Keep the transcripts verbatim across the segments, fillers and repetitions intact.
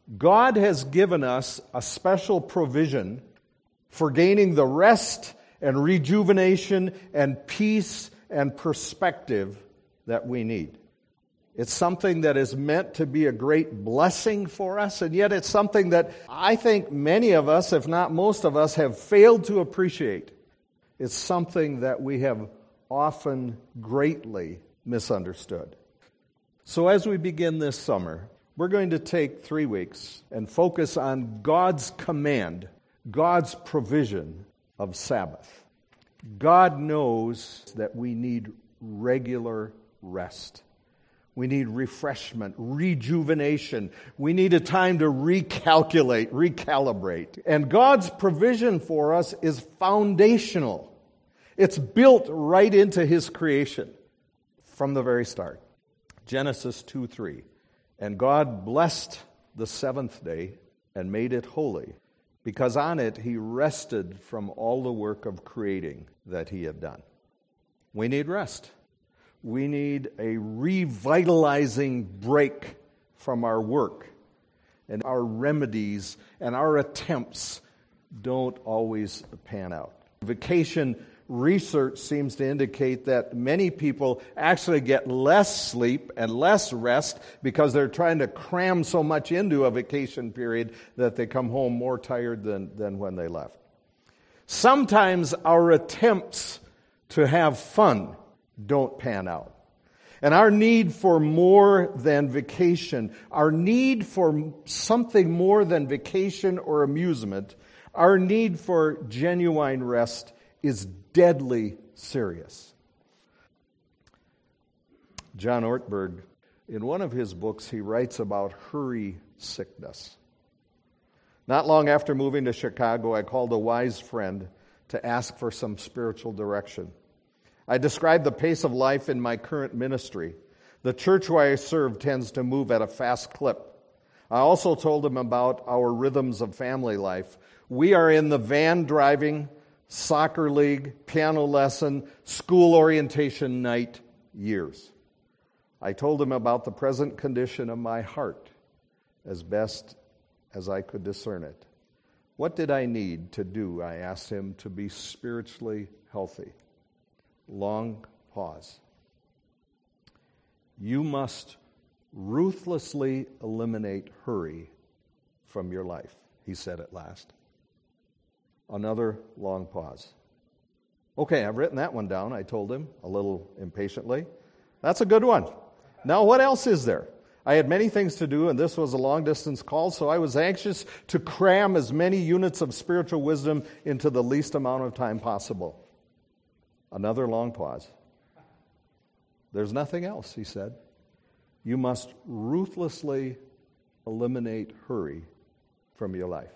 God has given us a special provision for gaining the rest and rejuvenation and peace and perspective that we need. It's something that is meant to be a great blessing for us, and yet it's something that I think many of us, if not most of us, have failed to appreciate. It's something that we have often greatly misunderstood. So as we begin this summer, we're going to take three weeks and focus on God's command, God's provision of Sabbath. God knows that we need regular rest. We need refreshment, rejuvenation. We need a time to recalculate, recalibrate. And God's provision for us is foundational. It's built right into His creation from the very start. Genesis two three. And God blessed the seventh day and made it holy, because on it He rested from all the work of creating that He had done. We need rest. We need a revitalizing break from our work, and our remedies and our attempts don't always pan out. Vacation research seems to indicate that many people actually get less sleep and less rest because they're trying to cram so much into a vacation period that they come home more tired than, than when they left. Sometimes our attempts to have fun don't pan out. And our need for more than vacation, our need for something more than vacation or amusement, our need for genuine rest is deadly serious. John Ortberg, in one of his books, he writes about hurry sickness. Not long after moving to Chicago, I called a wise friend to ask for some spiritual direction. I described the pace of life in my current ministry. The church where I serve tends to move at a fast clip. I also told him about our rhythms of family life. We are in the van driving, soccer league, piano lesson, school orientation night years. I told him about the present condition of my heart as best as I could discern it. What did I need to do, I asked him, to be spiritually healthy? Long pause. You must ruthlessly eliminate hurry from your life, he said at last. Another long pause. Okay, I've written that one down, I told him, a little impatiently. That's a good one. Now, what else is there? I had many things to do, and this was a long-distance call, so I was anxious to cram as many units of spiritual wisdom into the least amount of time possible. Another long pause. There's nothing else, he said. You must ruthlessly eliminate hurry from your life.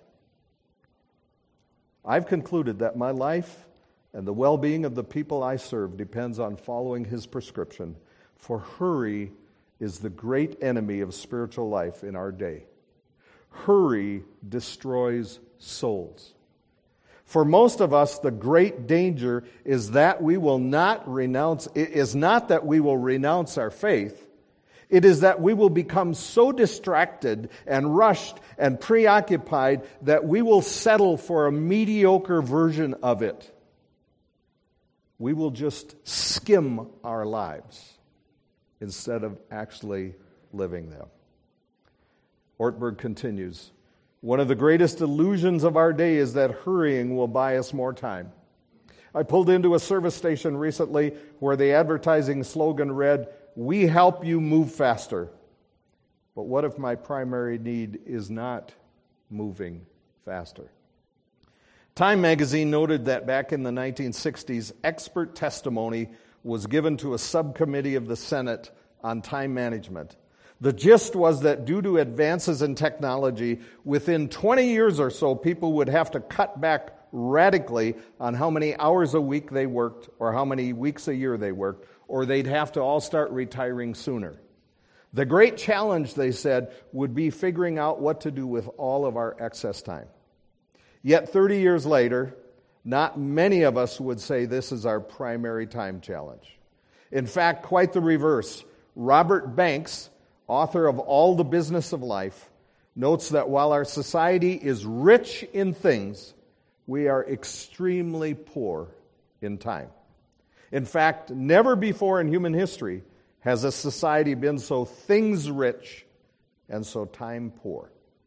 I've concluded that my life and the well-being of the people I serve depends on following his prescription, for hurry is the great enemy of spiritual life in our day. Hurry destroys souls. For most of us, the great danger is that we will not renounce, it is not that we will renounce our faith, it is that we will become so distracted and rushed and preoccupied that we will settle for a mediocre version of it. We will just skim our lives instead of actually living them. Ortberg continues, one of the greatest illusions of our day is that hurrying will buy us more time. I pulled into a service station recently where the advertising slogan read, "We help you move faster." But what if my primary need is not moving faster? Time magazine noted that back in the nineteen sixties, expert testimony was given to a subcommittee of the Senate on time management. The gist was that due to advances in technology, within twenty years or so, people would have to cut back radically on how many hours a week they worked or how many weeks a year they worked, or they'd have to all start retiring sooner. The great challenge, they said, would be figuring out what to do with all of our excess time. Yet thirty years later, not many of us would say this is our primary time challenge. In fact, quite the reverse. Robert Banks, author of All the Business of Life, notes that while our society is rich in things, we are extremely poor in time. In fact, never before in human history has a society been so things rich and so time poor.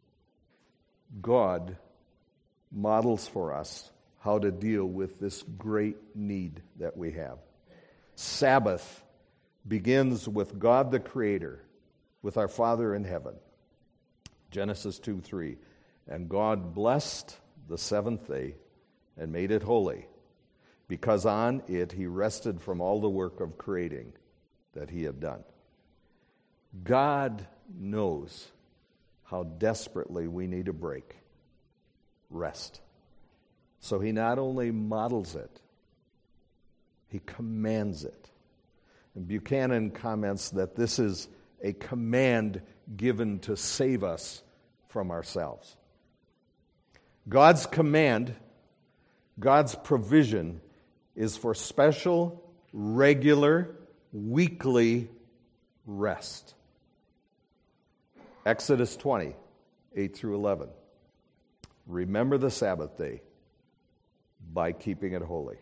God models for us how to deal with this great need that we have. Sabbath begins with God the Creator, with our Father in heaven. Genesis two three, and God blessed the seventh day and made it holy, because on it he rested from all the work of creating that he had done. God knows how desperately we need a break, rest. So he not only models it, he commands it. And Buchanan comments that this is a command given to save us from ourselves. God's command, God's provision is for special, regular, weekly rest. Exodus twenty, eight through eleven. Remember the Sabbath day by keeping it holy.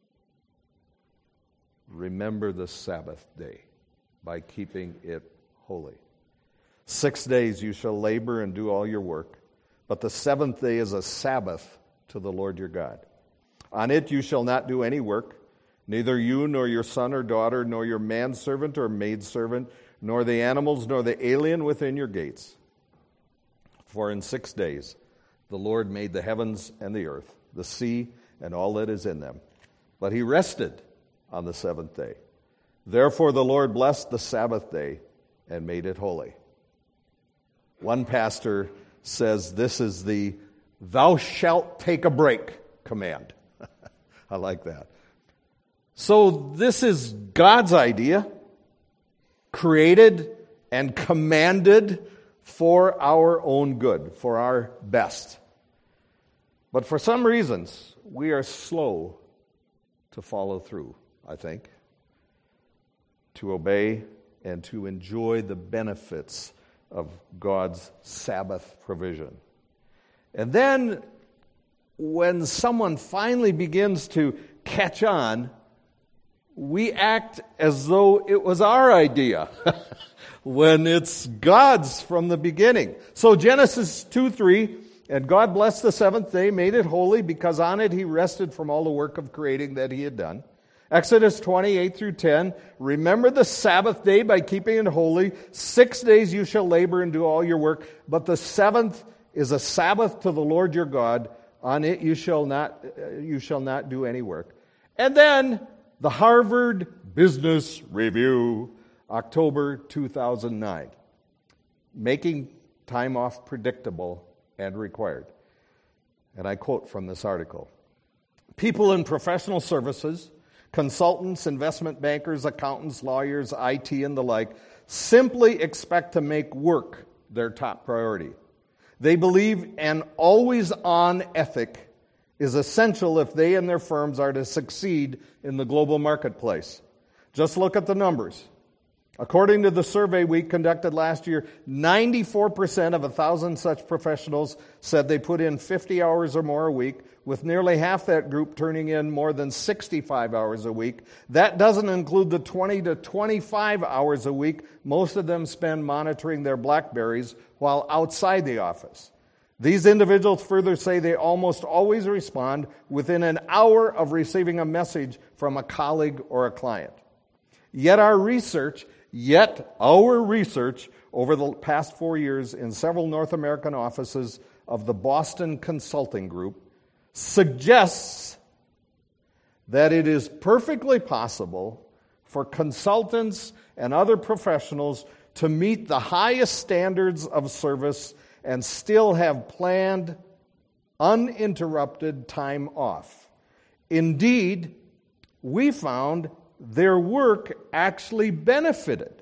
Remember the Sabbath day by keeping it holy. Six days you shall labor and do all your work, but the seventh day is a Sabbath to the Lord your God. On it you shall not do any work, neither you nor your son or daughter, nor your manservant or maidservant, nor the animals, nor the alien within your gates. For in six days the Lord made the heavens and the earth, the sea, and all that is in them. But he rested on the seventh day. Therefore the Lord blessed the Sabbath day and made it holy. One pastor says this is the thou shalt take a break command. I like that. So this is God's idea, created and commanded for our own good, for our best. But for some reasons, we are slow to follow through, I think, to obey and to enjoy the benefits of God's Sabbath provision. And then when someone finally begins to catch on, we act as though it was our idea when it's God's from the beginning. So Genesis two three, and God blessed the seventh day, made it holy, because on it he rested from all the work of creating that he had done. Exodus twenty-eight through ten, remember the Sabbath day by keeping it holy. Six days you shall labor and do all your work, but the seventh is a Sabbath to the Lord your God. On it you shall not you shall not do any work. And then the Harvard Business Review, October two thousand nine, making time off predictable and required. And I quote from this article: people in professional services, consultants, investment bankers, accountants, lawyers, I T, and the like simply expect to make work their top priority. They believe an always-on ethic is essential if they and their firms are to succeed in the global marketplace. Just look at the numbers. According to the survey we conducted last year, ninety-four percent of one thousand such professionals said they put in fifty hours or more a week, with nearly half that group turning in more than sixty-five hours a week. That doesn't include the twenty to twenty-five hours a week most of them spend monitoring their BlackBerries while outside the office. These individuals further say they almost always respond within an hour of receiving a message from a colleague or a client. Yet our research, yet our research over the past four years in several North American offices of the Boston Consulting Group suggests that it is perfectly possible for consultants and other professionals to meet the highest standards of service and still have planned, uninterrupted time off. Indeed, we found their work actually benefited.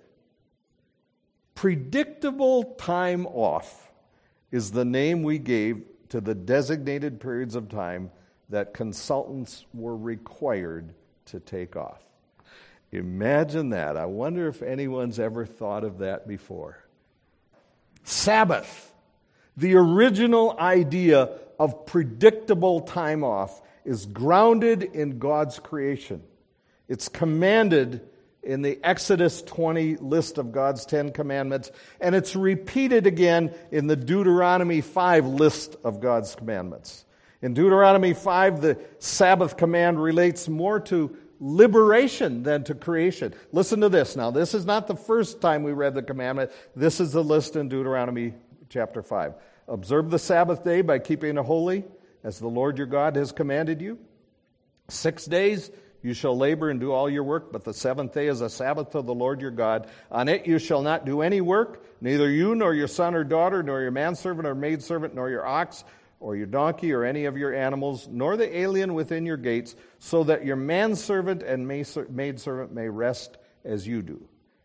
Predictable time off is the name we gave to the designated periods of time that consultants were required to take off. Imagine that. I wonder if anyone's ever thought of that before. Sabbath. The original idea of predictable time off is grounded in God's creation. It's commanded in the Exodus twenty list of God's Ten Commandments, and it's repeated again in the Deuteronomy five list of God's commandments. In Deuteronomy five, the Sabbath command relates more to liberation than to creation. Listen to this. Now, this is not the first time we read the commandment. This is the list in Deuteronomy chapter five. Observe the Sabbath day by keeping it holy, as the Lord your God has commanded you. Six days you shall labor and do all your work, but the seventh day is a Sabbath to the Lord your God. On it you shall not do any work, neither you nor your son or daughter, nor your manservant or maidservant, nor your ox, or your donkey, or any of your animals, nor the alien within your gates, so that your manservant and maidservant may rest as you do.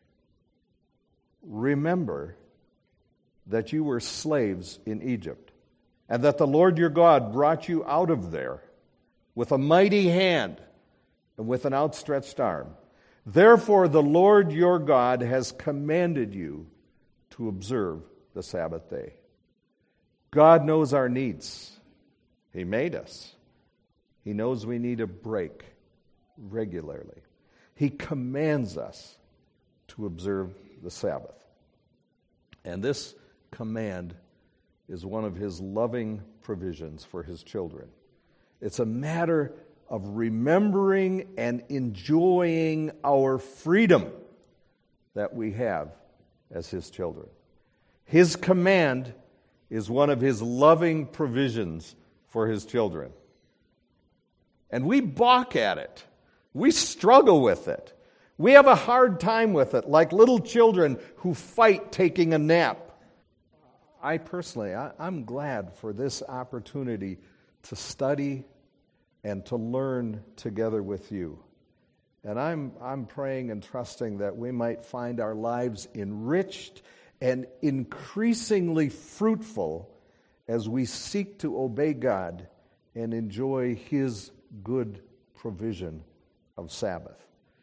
Remember that you were slaves in Egypt, and that the Lord your God brought you out of there with a mighty hand and with an outstretched arm. Therefore the Lord your God has commanded you to observe the Sabbath day. God knows our needs. He made us. He knows we need a break regularly. He commands us to observe the Sabbath. And this command is one of His loving provisions for His children. It's a matter of remembering and enjoying our freedom that we have as His children. His command is one of His loving provisions for His children. And we balk at it. We struggle with it. We have a hard time with it, like little children who fight taking a nap. I personally, I, I'm glad for this opportunity to study and to learn together with you. And I'm, I'm praying and trusting that we might find our lives enriched and increasingly fruitful as we seek to obey God and enjoy His good provision of Sabbath.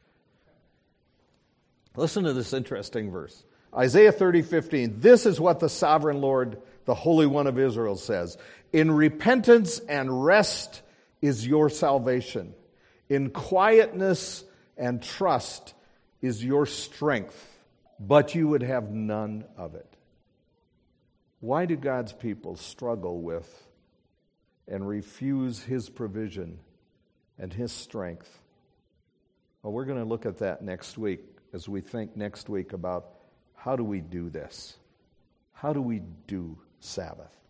Listen to this interesting verse. Isaiah thirty fifteen. This is what the sovereign Lord, the Holy One of Israel, says. In repentance and rest is your salvation. In quietness and trust is your strength. But you would have none of it. Why do God's people struggle with and refuse His provision and His strength? Well, we're going to look at that next week as we think next week about how do we do this? How do we do Sabbath?